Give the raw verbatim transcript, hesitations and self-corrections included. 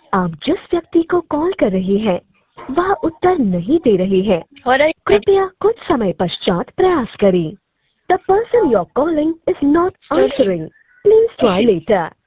आप जिस व्यक्ति को कॉल कर रहे हैं वह उत्तर नहीं दे रहे हैं। What are you कृपया कुछ समय पश्चात प्रयास करें। The person you're calling is not answering. Please try later.